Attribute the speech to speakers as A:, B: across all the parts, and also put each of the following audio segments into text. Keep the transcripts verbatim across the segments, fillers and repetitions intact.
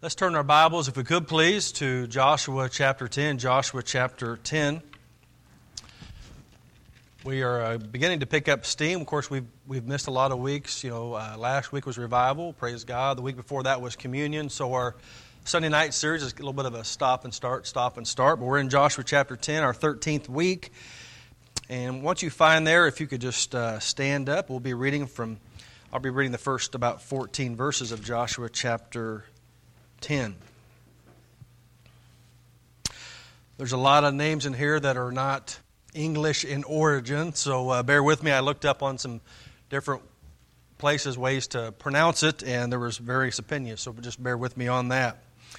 A: Let's turn our Bibles, if we could please, to Joshua chapter ten. Joshua chapter ten. We are uh, beginning to pick up steam. Of course, we've we've missed a lot of weeks. You know, uh, last week was revival. Praise God. The week before that was communion. So our Sunday night series is a little bit of a stop and start, stop and start. But we're in Joshua chapter ten, our thirteenth week. And once you find there, if you could just uh, stand up, we'll be reading from. I'll be reading the first about fourteen verses of Joshua chapter ten. There's a lot of names in here that are not English in origin, so uh, bear with me. I looked up on some different places, ways to pronounce it, and there was various opinions, so just bear with me on that.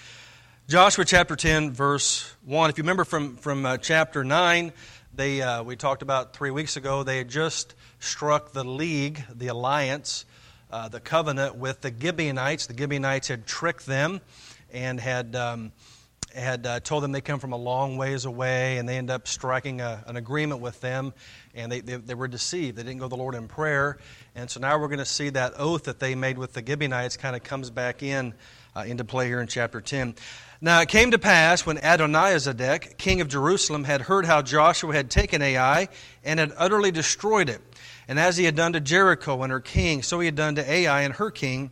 A: Joshua chapter ten, verse one. If you remember from, from uh, chapter nine, they uh, we talked about three weeks ago, they had just struck the league, the alliance, Uh, the covenant with the Gibeonites. The Gibeonites had tricked them and had um, had uh, told them they come from a long ways away, and they ended up striking a, an agreement with them, and they, they, they were deceived. They didn't go to the Lord in prayer, and so now we're going to see that oath that they made with the Gibeonites kind of comes back in uh, into play here in chapter ten. Now it came to pass when Adonizedek, king of Jerusalem, had heard how Joshua had taken Ai and had utterly destroyed it, and as he had done to Jericho and her king, so he had done to Ai and her king,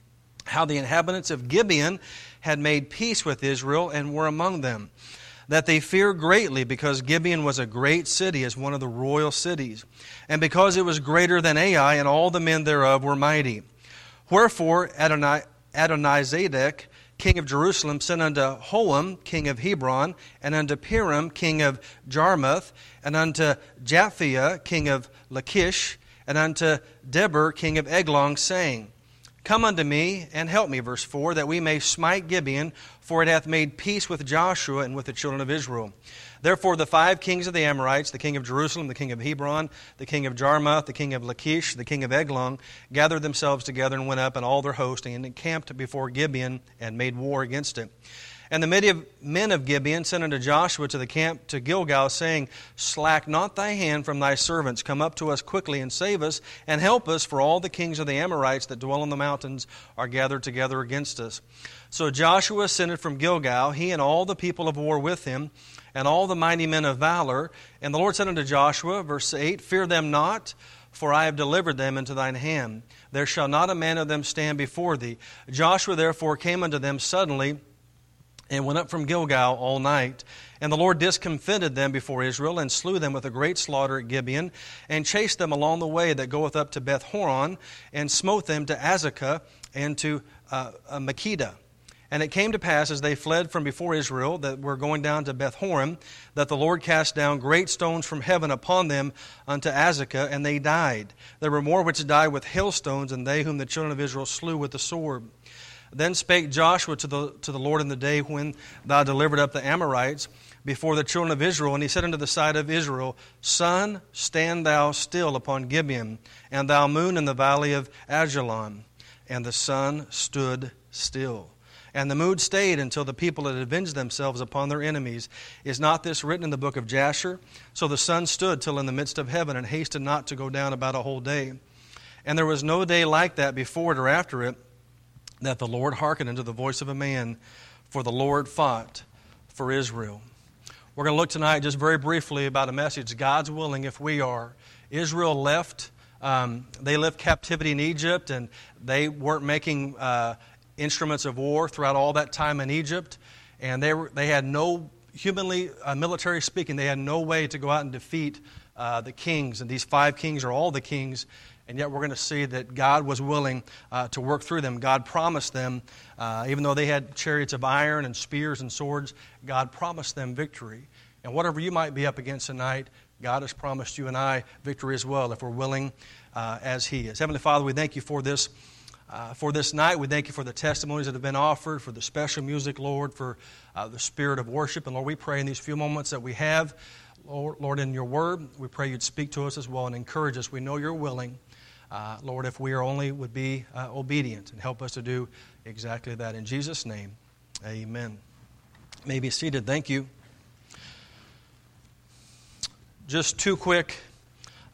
A: how the inhabitants of Gibeon had made peace with Israel and were among them, that they feared greatly, because Gibeon was a great city, as one of the royal cities, and because it was greater than Ai, and all the men thereof were mighty. Wherefore Adonai, Adonizedek, king of Jerusalem, sent unto Hoam, king of Hebron, and unto Piram, king of Jarmuth, and unto Japhia, king of Lachish, and unto Debir, king of Eglon, saying, Come unto me, and help me, verse four, that we may smite Gibeon, for it hath made peace with Joshua and with the children of Israel. Therefore the five kings of the Amorites, the king of Jerusalem, the king of Hebron, the king of Jarmuth, the king of Lachish, the king of Eglon, gathered themselves together and went up, and all their host, and encamped before Gibeon, and made war against it. And the men of Gibeon sent unto Joshua to the camp to Gilgal, saying, Slack not thy hand from thy servants, come up to us quickly, and save us, and help us, for all the kings of the Amorites that dwell in the mountains are gathered together against us. So Joshua ascended from Gilgal, he and all the people of war with him, and all the mighty men of valor. And the Lord said unto Joshua, verse eight, Fear them not, for I have delivered them into thine hand. There shall not a man of them stand before thee. Joshua therefore came unto them suddenly, and went up from Gilgal all night. And the Lord discomfited them before Israel, and slew them with a great slaughter at Gibeon, and chased them along the way that goeth up to Beth-horon, and smote them to Azekah and to uh, uh, Makkedah. And it came to pass, as they fled from before Israel, that were going down to Beth-horon, that the Lord cast down great stones from heaven upon them unto Azekah, and they died. There were more which died with hailstones, and they whom the children of Israel slew with the sword. Then spake Joshua to the to the Lord in the day when thou delivered up the Amorites before the children of Israel. And he said unto the side of Israel, Sun, stand thou still upon Gibeon, and thou moon in the valley of Ajalon. And the sun stood still. And the moon stayed until the people had avenged themselves upon their enemies. Is not this written in the book of Jasher? So the sun stood till in the midst of heaven, and hasted not to go down about a whole day. And there was no day like that before it or after it, that the Lord hearkened unto the voice of a man, for the Lord fought for Israel. We're going to look tonight just very briefly about a message, God's willing if we are. Israel left, um, they left captivity in Egypt, and they weren't making uh, instruments of war throughout all that time in Egypt, and they were, they had no, humanly, uh, military speaking, they had no way to go out and defeat uh, the kings, and these five kings are all the kings. And yet we're going to see that God was willing uh, to work through them. God promised them, uh, even though they had chariots of iron and spears and swords, God promised them victory. And whatever you might be up against tonight, God has promised you and I victory as well, if we're willing uh, as He is. Heavenly Father, we thank you for this, uh, for this night. We thank you for the testimonies that have been offered, for the special music, Lord, for uh, the spirit of worship. And Lord, we pray in these few moments that we have, Lord, Lord, in your word, we pray you'd speak to us as well and encourage us. We know you're willing. Uh, Lord, if we are only would be uh, obedient, and help us to do exactly that. In Jesus' name, amen. You may be seated. Thank you. Just two quick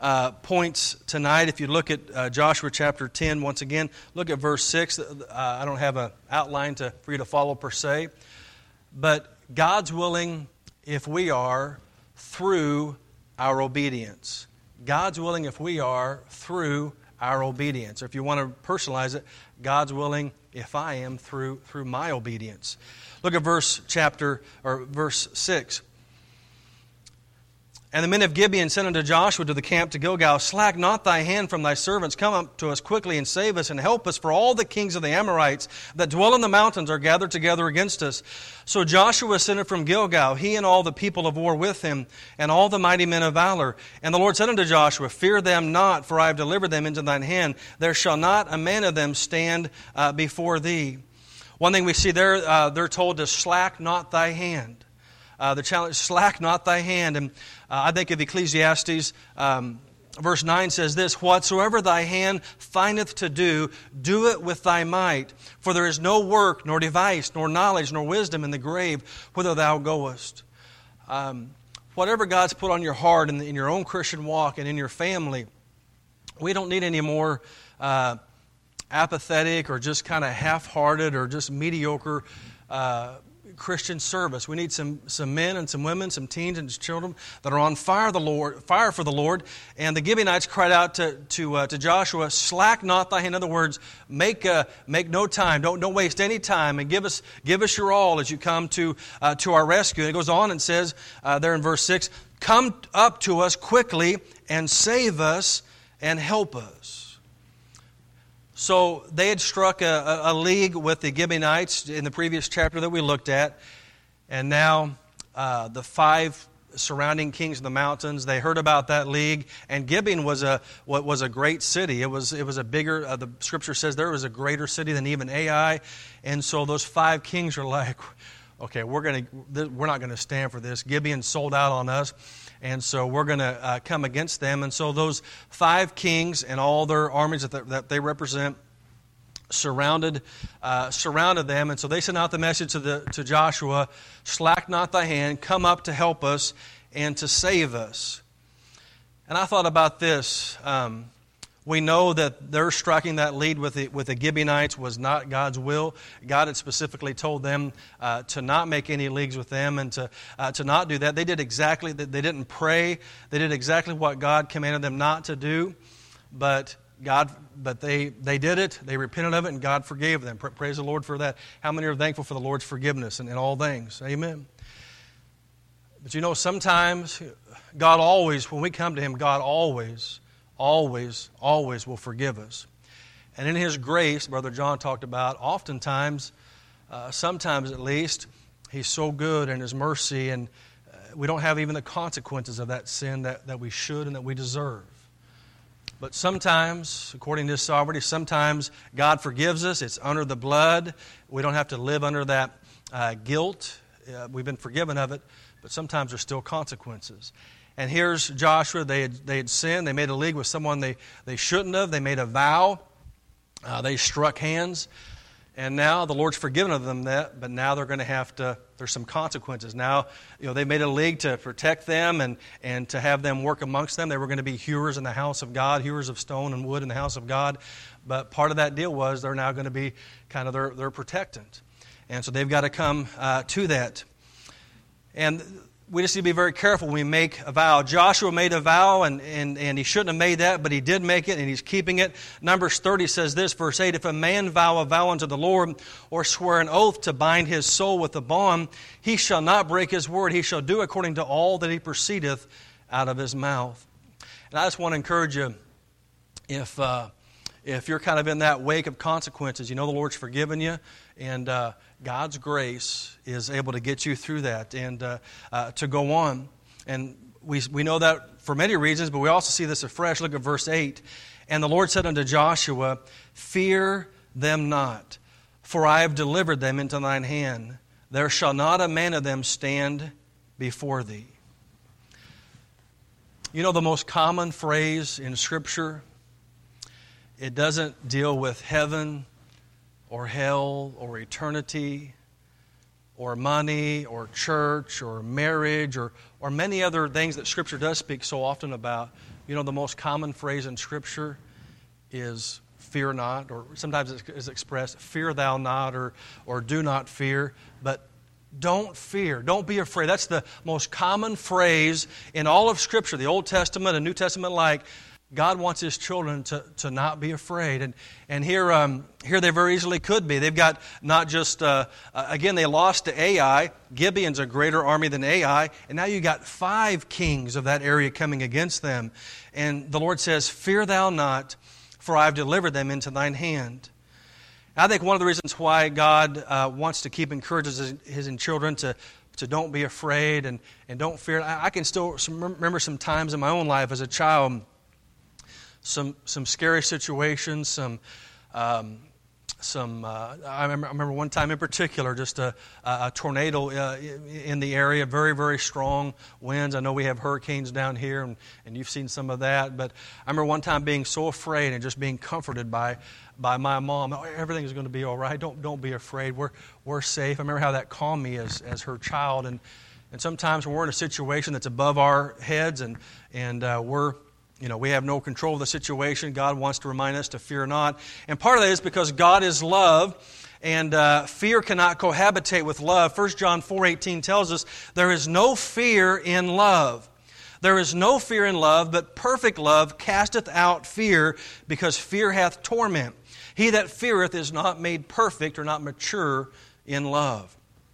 A: uh, points tonight. If you look at uh, Joshua chapter ten, once again, look at verse six. Uh, I don't have an outline to, for you to follow per se. But God's willing if we are through our obedience. God's willing if we are through our obedience. Or if you want to personalize it, God's willing if I am through through my obedience. Look at verse chapter or verse six. And the men of Gibeon said unto Joshua to the camp to Gilgal, Slack not thy hand from thy servants, come up to us quickly and save us and help us, for all the kings of the Amorites that dwell in the mountains are gathered together against us. So Joshua ascended from Gilgal, he and all the people of war with him, and all the mighty men of valor. And the Lord said unto Joshua, Fear them not, for I have delivered them into thine hand. There shall not a man of them stand uh, before thee. One thing we see there, uh, they're told to slack not thy hand. Uh, the challenge, slack not thy hand. And uh, I think of Ecclesiastes, um, verse nine says this, Whatsoever thy hand findeth to do, do it with thy might. For there is no work, nor device, nor knowledge, nor wisdom in the grave, whither thou goest. Um, whatever God's put on your heart in, the, in your own Christian walk and in your family, we don't need any more uh, apathetic or just kind of half-hearted or just mediocre uh Christian service. We need some some men and some women, some teens and children that are on fire the Lord, fire for the Lord. And the Gibeonites cried out to to, uh, to Joshua, "Slack not thy hand." In other words, make uh, make no time. Don't don't waste any time, and give us give us your all as you come to uh, to our rescue. And it goes on and says uh, there in verse six, "Come up to us quickly and save us and help us." So they had struck a, a league with the Gibeonites in the previous chapter that we looked at. And now uh, the five surrounding kings of the mountains, they heard about that league. And Gibeon was a what was a great city. It was it was a bigger, uh, the scripture says there was a greater city than even Ai. And so those five kings are like, okay, we're going to we're not going to stand for this. Gibeon sold out on us. And so we're going to uh, come against them. And so those five kings and all their armies that, that they represent surrounded uh, surrounded them. And so they sent out the message to the to Joshua, slack not thy hand, come up to help us and to save us. And I thought about this. Um, we know that their striking that lead with the, with the Gibeonites was not God's will. God had specifically told them uh, to not make any leagues with them and to uh, to not do that. They did exactly, they didn't pray. They did exactly what God commanded them not to do. But God, but they, they did it. They repented of it, and God forgave them. Praise the Lord for that. How many are thankful for the Lord's forgiveness in, in all things? Amen. But you know, sometimes God always, when we come to Him, God always always, always will forgive us. And in His grace, Brother John talked about, oftentimes, uh, sometimes at least, He's so good in His mercy, and uh, we don't have even the consequences of that sin that, that we should and that we deserve. But sometimes, according to His sovereignty, sometimes God forgives us. It's under the blood. We don't have to live under that uh, guilt. Uh, we've been forgiven of it, but sometimes there's still consequences. And here's Joshua. They had, they had sinned. They made a league with someone they, they shouldn't have. They made a vow. Uh, they struck hands. And now the Lord's forgiven them that, but now they're going to have to, there's some consequences. Now, you know, they made a league to protect them and, and to have them work amongst them. They were going to be hewers in the house of God, hewers of stone and wood in the house of God. But part of that deal was they're now going to be kind of their, their protectant. And so they've got to come uh, to that. And we just need to be very careful when we make a vow. Joshua made a vow, and, and, and he shouldn't have made that, but he did make it, and he's keeping it. Numbers thirty says this, verse eight, If a man vow a vow unto the Lord, or swear an oath to bind his soul with a bond, he shall not break his word. He shall do according to all that he proceedeth out of his mouth. And I just want to encourage you, if uh, if you're kind of in that wake of consequences, you know the Lord's forgiven you, and uh, God's grace is able to get you through that and uh, uh, to go on. And we we know that for many reasons, but we also see this afresh. Look at verse eight. And the Lord said unto Joshua, Fear them not, for I have delivered them into thine hand. There shall not a man of them stand before thee. You know the most common phrase in Scripture? It doesn't deal with heaven or hell or eternity or money or church or marriage or, or many other things that Scripture does speak so often about. You know, the most common phrase in Scripture is fear not, or sometimes it is expressed, fear thou not, or, or do not fear, but don't fear. Don't be afraid. That's the most common phrase in all of Scripture, the Old Testament and New Testament alike. God wants His children to, to not be afraid. And and here um, here they very easily could be. They've got not just, uh, uh, again, they lost to Ai. Gibeon's a greater army than Ai. And now you got five kings of that area coming against them. And the Lord says, fear thou not, for I have delivered them into thine hand. I think one of the reasons why God uh, wants to keep encouraging His, his children to, to don't be afraid and, and don't fear. I, I can still remember some times in my own life as a child, Some some scary situations, some um, some. Uh, I, remember, I remember one time in particular, just a, a tornado uh, in the area, very very strong winds. I know we have hurricanes down here, and, and you've seen some of that. But I remember one time being so afraid and just being comforted by by my mom. Oh, everything's going to be all right. Don't don't be afraid. We're we're safe. I remember how that calmed me as as her child. And and sometimes when we're in a situation that's above our heads, and and uh, we're You know, we have no control of the situation. God wants to remind us to fear not. And part of that is because God is love, and uh, fear cannot cohabitate with love. First John four eighteen tells us, there is no fear in love. There is no fear in love, but perfect love casteth out fear, because fear hath torment. He that feareth is not made perfect, or not mature in love.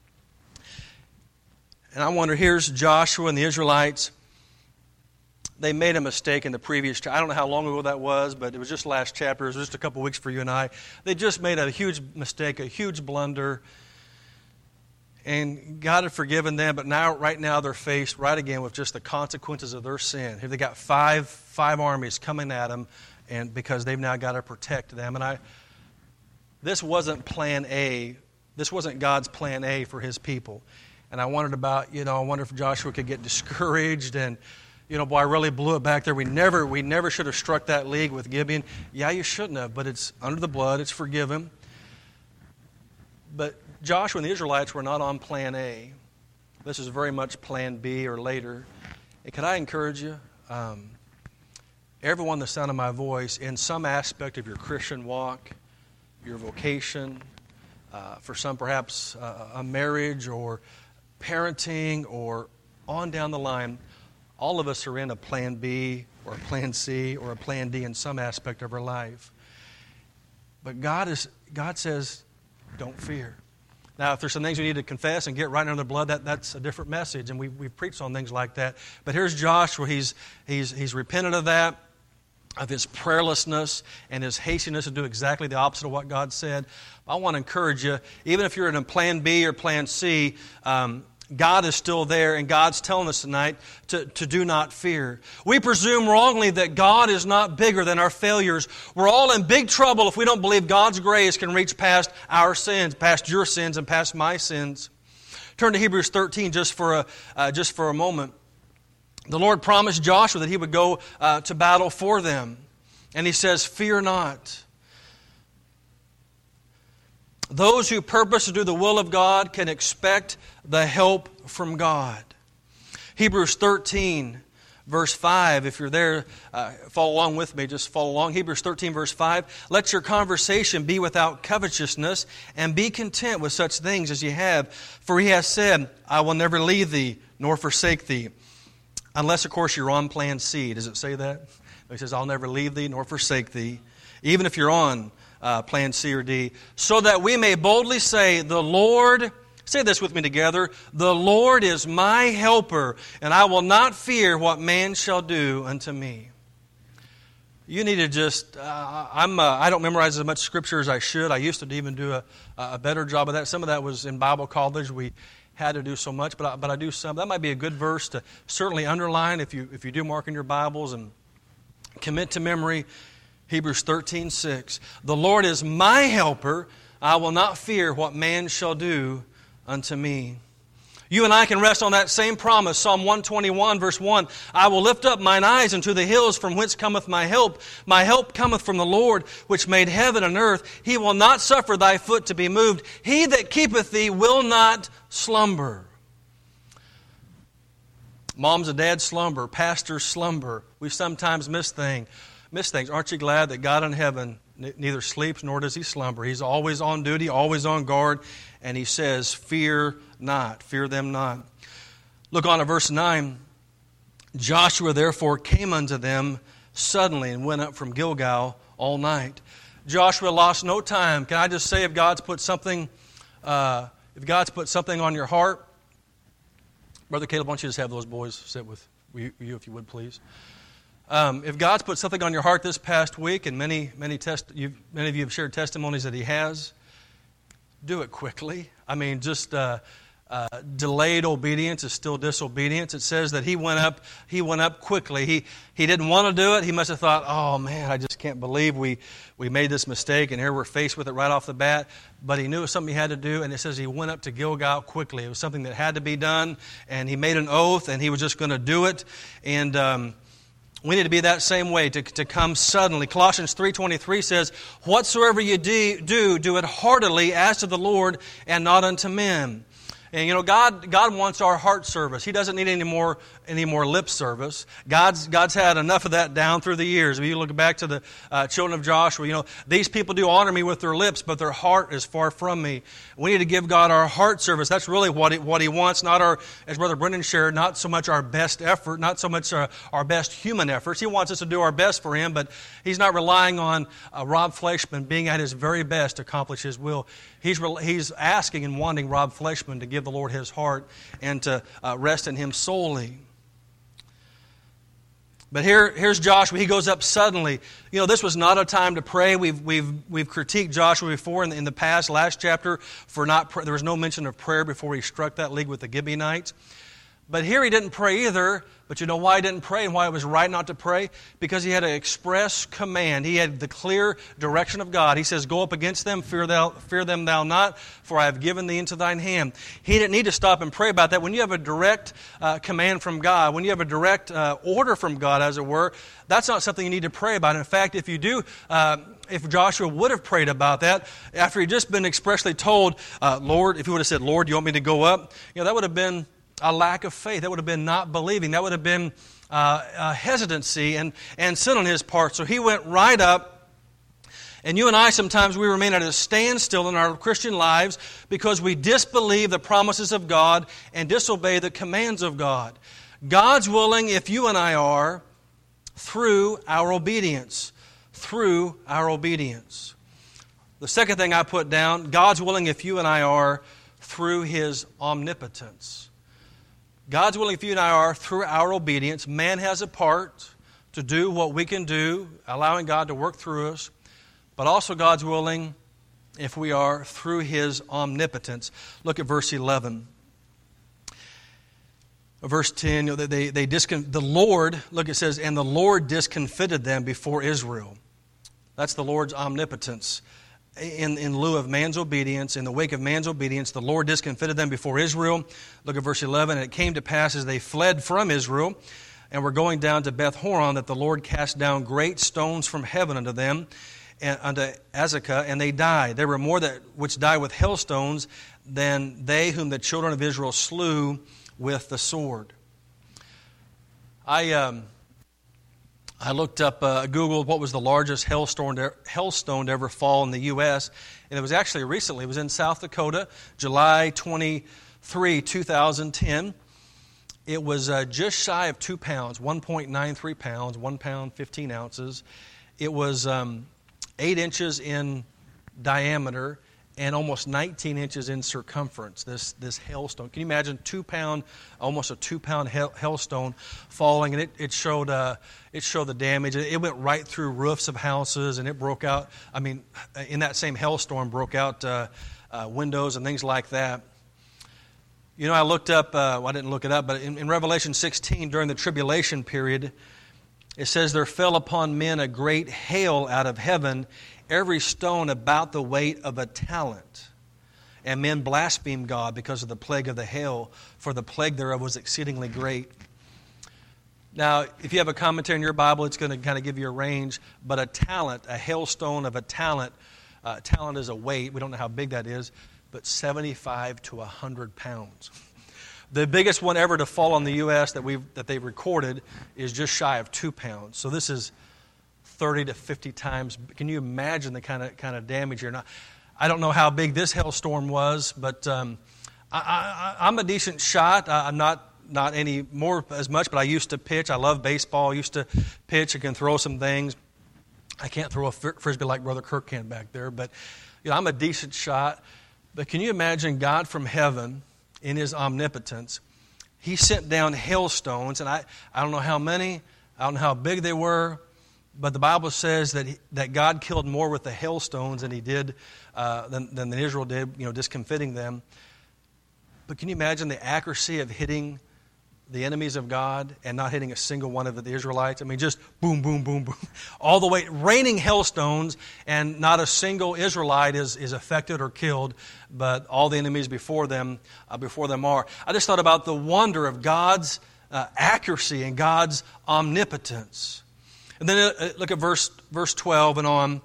A: And I wonder, here's Joshua and the Israelites. They made a mistake in the previous chapter. I don't know how long ago that was, but it was just last chapter. It was just a couple weeks for you and I. They just made a huge mistake, a huge blunder. And God had forgiven them, but now, right now, they're faced right again with just the consequences of their sin. Here they got five five armies coming at them, and because they've now got to protect them. And I, this wasn't plan A. This wasn't God's plan A for His people. And I wondered about, you know, I wonder if Joshua could get discouraged and, you know, boy, I really blew it back there. We never we never should have struck that league with Gibeon. Yeah, you shouldn't have, but it's under the blood. It's forgiven. But Joshua and the Israelites were not on plan A. This is very much plan B or later. And can I encourage you? Um, everyone, the sound of my voice, in some aspect of your Christian walk, your vocation, uh, for some perhaps uh, a marriage or parenting or on down the line, all of us are in a plan B or a plan C or a plan D in some aspect of our life. But God is God says, don't fear. Now, if there's some things we need to confess and get right under the blood, that, that's a different message, and we, we've preached on things like that. But here's Joshua. He's, he's, he's repented of that, of his prayerlessness and his hastiness to do exactly the opposite of what God said. I want to encourage you, even if you're in a plan B or plan C, um, God is still there, and God's telling us tonight to, to do not fear. We presume wrongly that God is not bigger than our failures. We're all in big trouble if we don't believe God's grace can reach past our sins, past your sins, and past my sins. Turn to Hebrews thirteen just for a, uh, just for a moment. The Lord promised Joshua that He would go uh, to battle for them. And He says, fear not. Those who purpose to do the will of God can expect the help from God. Hebrews thirteen, verse five. If you're there, uh, follow along with me. Just follow along. Hebrews thirteen, verse five. Let your conversation be without covetousness, and be content with such things as you have. For He has said, I will never leave thee, nor forsake thee. Unless, of course, you're on plan C. Does it say that? He says, I'll never leave thee, nor forsake thee. Even if you're on Uh, plan C or D, so that we may boldly say, the Lord, say this with me together, the Lord is my helper, and I will not fear what man shall do unto me. You need to just, uh, I'm, uh, I don't memorize as much Scripture as I should. I used to even do a, a better job of that. Some of that was in Bible college. We had to do so much, but I, but I do some. That might be a good verse to certainly underline if you if you do mark in your Bibles and commit to memory. Hebrews thirteen six. The Lord is my helper. I will not fear what man shall do unto me. You and I can rest on that same promise. Psalm one twenty-one, verse one. I will lift up mine eyes unto the hills from whence cometh my help. My help cometh from the Lord, which made heaven and earth. He will not suffer thy foot to be moved. He that keepeth thee will not slumber. Moms and dads slumber. Pastors slumber. We sometimes miss things. Miss things. Aren't you glad that God in heaven n- neither sleeps nor does He slumber? He's always on duty, always on guard, and He says, fear not, fear them not. Look on at verse nine. Joshua therefore came unto them suddenly and went up from Gilgal all night. Joshua lost no time. Can I just say, if God's put something, uh, if God's put something on your heart, Brother Caleb, why don't you just have those boys sit with you, if you would, please. Um, if God's put something on your heart this past week, and many, many test, you've, many of you have shared testimonies that He has, do it quickly. I mean, just uh, uh, delayed obedience is still disobedience. It says that he went up. He went up quickly. He he didn't want to do it. He must have thought, "Oh man, I just can't believe we we made this mistake, and here we're faced with it right off the bat." But he knew it was something he had to do, and it says he went up to Gilgal quickly. It was something that had to be done, and he made an oath, and he was just going to do it. And um, we need to be that same way, to, to come suddenly. Colossians three twenty-three says, "Whatsoever you do, do, do it heartily as to the Lord and not unto men." And you know, God God wants our heart service. He doesn't need any more any more lip service. God's God's had enough of that down through the years. If you look back to the uh, children of Joshua, you know, these people do honor me with their lips, but their heart is far from me. We need to give God our heart service. That's really what he, what He wants, not our, as Brother Brendan shared, not so much our best effort, not so much our, our best human efforts. He wants us to do our best for Him, but He's not relying on uh, Rob Fleischman being at his very best to accomplish His will. He's He's asking and wanting Rob Fleischman to give the Lord his heart and to uh, rest in Him solely. But here, here's Joshua. He goes up suddenly. You know, this was not a time to pray. We've we've we've critiqued Joshua before in the, in the past, last chapter, for not there was no mention of prayer before he struck that league with the Gibeonites. But here he didn't pray either. But you know why he didn't pray and why it was right not to pray? Because he had an express command. He had the clear direction of God. He says, "Go up against them, fear thou, fear them thou not, for I have given thee into thine hand." He didn't need to stop and pray about that. When you have a direct uh, command from God, when you have a direct uh, order from God, as it were, that's not something you need to pray about. In fact, if you do, uh, if Joshua would have prayed about that, after he'd just been expressly told, uh, Lord, if he would have said, "Lord, you want me to go up?" You know, that would have been a lack of faith. That would have been not believing. That would have been uh, a hesitancy and, and sin on his part. So he went right up. And you and I, sometimes we remain at a standstill in our Christian lives because we disbelieve the promises of God and disobey the commands of God. God's willing, if you and I are, through our obedience. Through our obedience. The second thing I put down, God's willing, if you and I are, through His omnipotence. God's willing if you and I are through our obedience. Man has a part to do what we can do, allowing God to work through us. But also God's willing if we are through His omnipotence. Look at verse eleven. Verse ten, you know, they, they discon- the Lord, look, it says, "And the Lord discomfited them before Israel." That's the Lord's omnipotence. In, in lieu of man's obedience, in the wake of man's obedience, the Lord discomfited them before Israel. Look at verse eleven. "And it came to pass as they fled from Israel and were going down to Beth Horon that the Lord cast down great stones from heaven unto them, and unto Azekah, and they died. There were more that which died with hailstones than they whom the children of Israel slew with the sword." I um, I looked up, uh, Googled what was the largest hailstone to, hailstone to ever fall in the U S, and it was actually recently. It was in South Dakota, July twenty-third, two thousand ten. It was uh, just shy of two pounds, one point nine three pounds, one pound, fifteen ounces. It was um, eight inches in diameter and almost nineteen inches in circumference, this this hailstone. Can you imagine two pound, almost a two pound hail, hailstone falling? And it, it showed uh, it showed the damage. It went right through roofs of houses, and it broke out. I mean, in that same hailstorm, broke out uh, uh, windows and things like that. You know, I looked up, uh, well, I didn't look it up, but in, in Revelation sixteen, during the tribulation period, it says, "There fell upon men a great hail out of heaven, every stone about the weight of a talent. And men blasphemed God because of the plague of the hail, for the plague thereof was exceedingly great." Now, if you have a commentary in your Bible, it's going to kind of give you a range, but a talent, a hailstone of a talent, uh, talent is a weight, we don't know how big that is, but seventy-five to one hundred pounds. The biggest one ever to fall on the U S that we've that they've recorded is just shy of two pounds. So this is thirty to fifty times. Can you imagine the kind of kind of damage here? Now, I don't know how big this hailstorm was, but um, I, I, I'm a decent shot. I, I'm not not any more as much, but I used to pitch. I love baseball. I used to pitch. I can throw some things. I can't throw a frisbee like Brother Kirk can back there, but you know, I'm a decent shot. But can you imagine God from heaven in His omnipotence? He sent down hailstones, and I, I don't know how many, I don't know how big they were, but the Bible says that he, that God killed more with the hailstones than He did uh, than, than Israel did, you know, discomfiting them. But can you imagine the accuracy of hitting the enemies of God and not hitting a single one of the Israelites? I mean, just boom, boom, boom, boom, all the way, raining hailstones, and not a single Israelite is, is affected or killed, but all the enemies before them, uh, before them are. I just thought about the wonder of God's uh, accuracy and God's omnipotence. And then uh, look at verse verse twelve and on.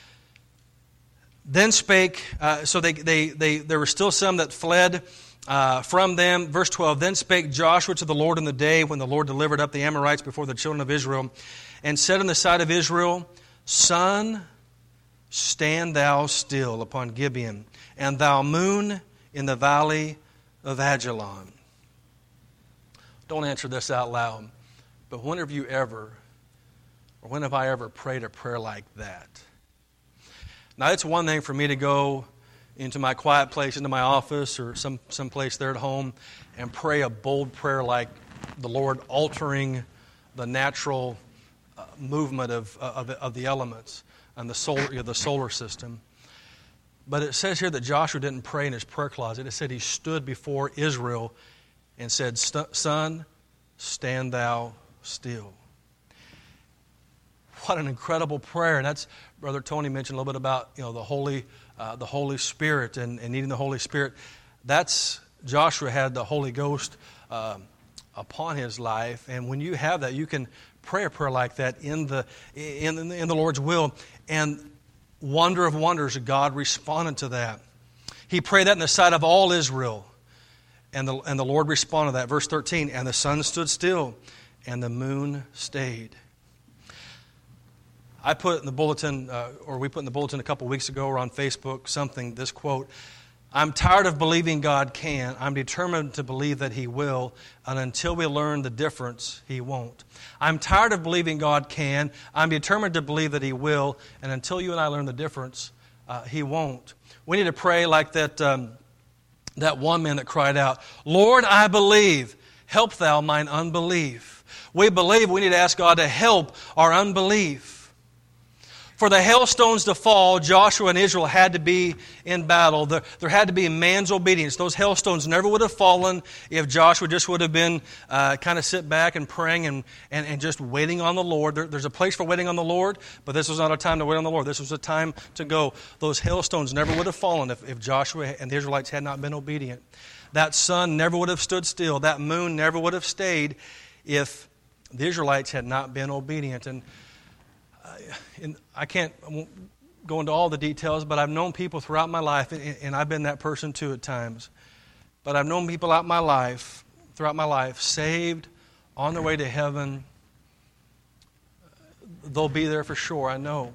A: Then spake, uh, so they, they, they, there were still some that fled Uh, from them. Verse twelve, then spake Joshua to the Lord in the day when the Lord delivered up the Amorites before the children of Israel, and said in the sight of Israel, Sun, stand thou still upon Gibeon, and thou moon in the valley of Ajalon. Don't answer this out loud, but when have you ever, or when have I ever prayed a prayer like that? Now, it's one thing for me to go into my quiet place, into my office, or some, some place there at home, and pray a bold prayer like the Lord altering the natural uh, movement of, of, of the elements and the solar, you know, the solar system. But it says here that Joshua didn't pray in his prayer closet. It said he stood before Israel and said, Son, stand thou still. What an incredible prayer. And that's, Brother Tony mentioned a little bit about, you know, the Holy Uh, the Holy Spirit and, and needing the Holy Spirit. That's, Joshua had the Holy Ghost uh, upon his life, and when you have that, you can pray a prayer like that in the in, in, the, in the Lord's will. And wonder of wonders, God responded to that. He prayed that in the sight of all Israel, and the, and the Lord responded to that. Verse thirteen, and the sun stood still, and the moon stayed. I put in the bulletin, uh, or we put in the bulletin a couple weeks ago, or on Facebook, something, this quote, I'm tired of believing God can. I'm determined to believe that He will, and until we learn the difference, He won't. I'm tired of believing God can. I'm determined to believe that He will, and until you and I learn the difference, uh, He won't. We need to pray like that, um, that one man that cried out, Lord, I believe, help thou mine unbelief. We believe, we need to ask God to help our unbelief. For the hailstones to fall, Joshua and Israel had to be in battle. There, there had to be man's obedience. Those hailstones never would have fallen if Joshua just would have been uh, kind of sit back and praying and, and, and just waiting on the Lord. There, there's a place for waiting on the Lord, but this was not a time to wait on the Lord. This was a time to go. Those hailstones never would have fallen if, if Joshua and the Israelites had not been obedient. That sun never would have stood still. That moon never would have stayed if the Israelites had not been obedient. And And I can't I won't go into all the details, but I've known people throughout my life, and I've been that person too at times. But I've known people out my life, throughout my life, saved, on their way to heaven. They'll be there for sure, I know.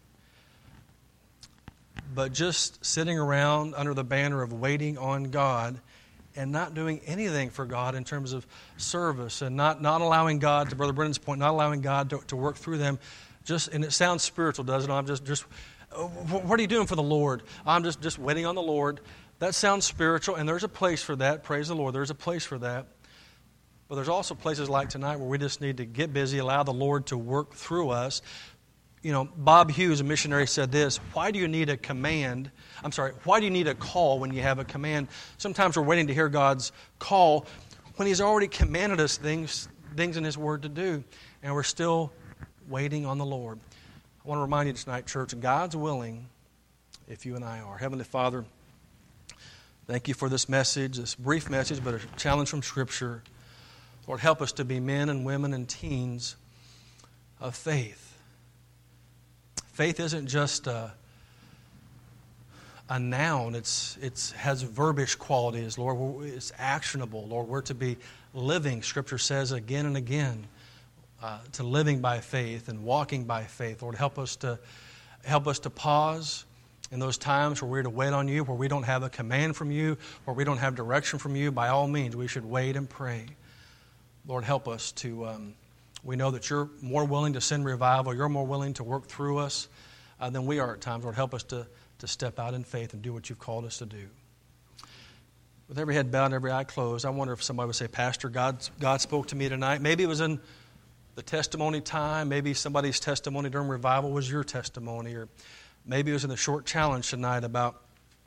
A: But just sitting around under the banner of waiting on God and not doing anything for God in terms of service, and not, not allowing God, to Brother Brendan's point, not allowing God to, to work through them. Just, and it sounds spiritual, doesn't it? I'm just, just, what are you doing for the Lord? I'm just, just waiting on the Lord. That sounds spiritual, and there's a place for that. Praise the Lord. There's a place for that. But there's also places like tonight where we just need to get busy, allow the Lord to work through us. You know, Bob Hughes, a missionary, said this, why do you need a command? I'm sorry, why do you need a call when you have a command? Sometimes we're waiting to hear God's call when He's already commanded us things, things in His Word to do, and we're still waiting on the Lord. I want to remind you tonight, church, God's willing if you and I are. Heavenly Father, thank you for this message, this brief message, but a challenge from Scripture. Lord, help us to be men and women and teens of faith. Faith isn't just a, a noun. It's it's has verbiage qualities, Lord. It's actionable, Lord. We're to be living, Scripture says again and again, uh, to living by faith and walking by faith. Lord, help us to help us to pause in those times where we're to wait on you, where we don't have a command from you, where we don't have direction from you. By all means, we should wait and pray. Lord, help us to. Um, we know that you're more willing to send revival. You're more willing to work through us uh, than we are at times. Lord, help us to. to step out in faith and do what you've called us to do. With every head bowed and every eye closed, I wonder if somebody would say, Pastor, God, God spoke to me tonight. Maybe it was in the testimony time. Maybe somebody's testimony during revival was your testimony. Or maybe it was in the short challenge tonight about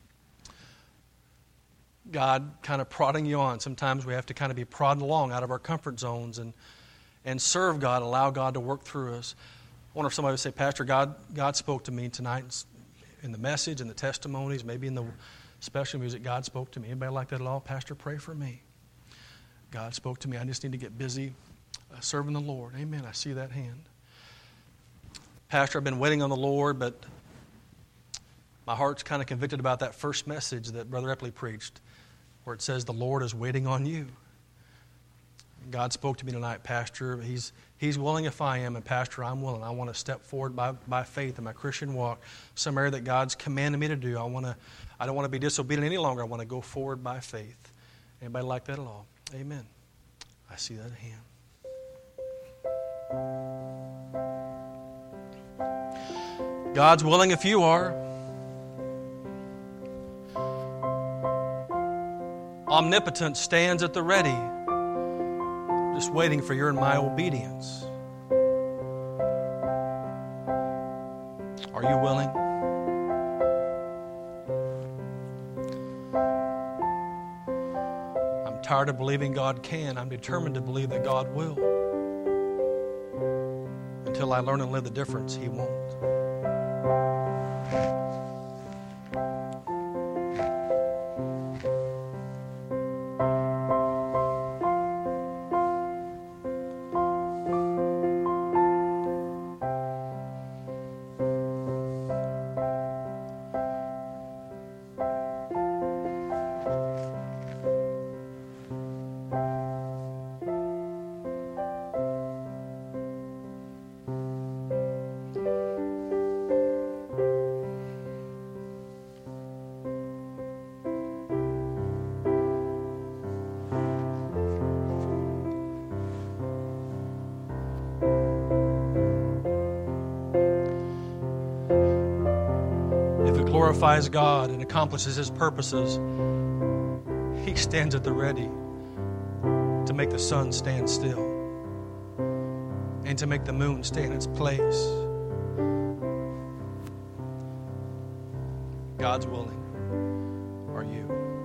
A: God kind of prodding you on. Sometimes we have to kind of be prodded along out of our comfort zones and, and serve God, allow God to work through us. I wonder if somebody would say, Pastor, God, God spoke to me tonight in the message, in the testimonies, maybe in the special music. God spoke to me. Anybody like that at all? Pastor, pray for me. God spoke to me. I just need to get busy uh, serving the Lord. Amen. I see that hand. Pastor, I've been waiting on the Lord, but my heart's kind of convicted about that first message that Brother Epley preached, where it says the Lord is waiting on you. God spoke to me tonight, Pastor. He's He's willing if I am, and Pastor, I'm willing. I want to step forward by, by faith in my Christian walk. Some area that God's commanded me to do. I want to. I don't want to be disobedient any longer. I want to go forward by faith. Anybody like that at all? Amen. I see that hand. God's willing if you are. Omnipotence stands at the ready, just waiting for your and my obedience. Are you willing? I'm tired of believing God can. I'm determined to believe that God will. Until I learn and live the difference, He won't. Glorifies God and accomplishes His purposes, He stands at the ready to make the sun stand still and to make the moon stay in its place. God's willing. Are you?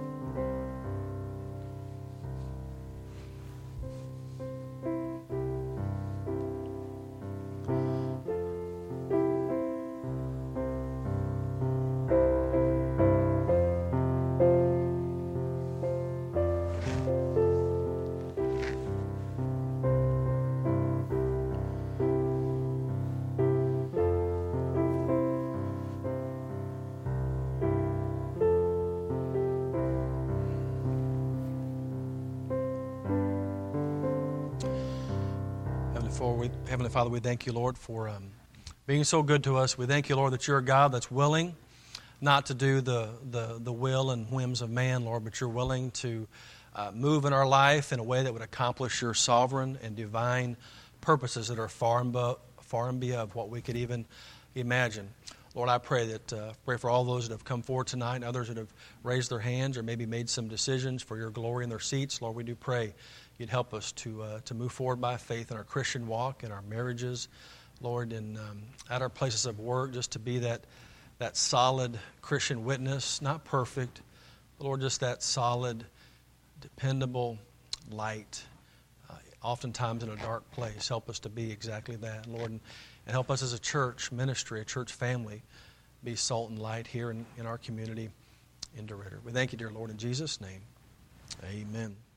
A: Heavenly Father, we thank you, Lord, for um, being so good to us. We thank you, Lord, that you're a God that's willing not to do the, the, the will and whims of man, Lord, but you're willing to uh, move in our life in a way that would accomplish your sovereign and divine purposes that are far and, above, far and beyond what we could even imagine. Lord, I pray that uh, pray for all those that have come forward tonight and others that have raised their hands or maybe made some decisions for your glory in their seats. Lord, we do pray you'd help us to uh, to move forward by faith in our Christian walk, in our marriages, Lord, and um, at our places of work, just to be that that solid Christian witness, not perfect, but Lord, just that solid, dependable light, uh, oftentimes in a dark place. Help us to be exactly that, Lord, and, and help us as a church ministry, a church family, be salt and light here in, in our community in DeRidder. We thank you, dear Lord, in Jesus' name. Amen.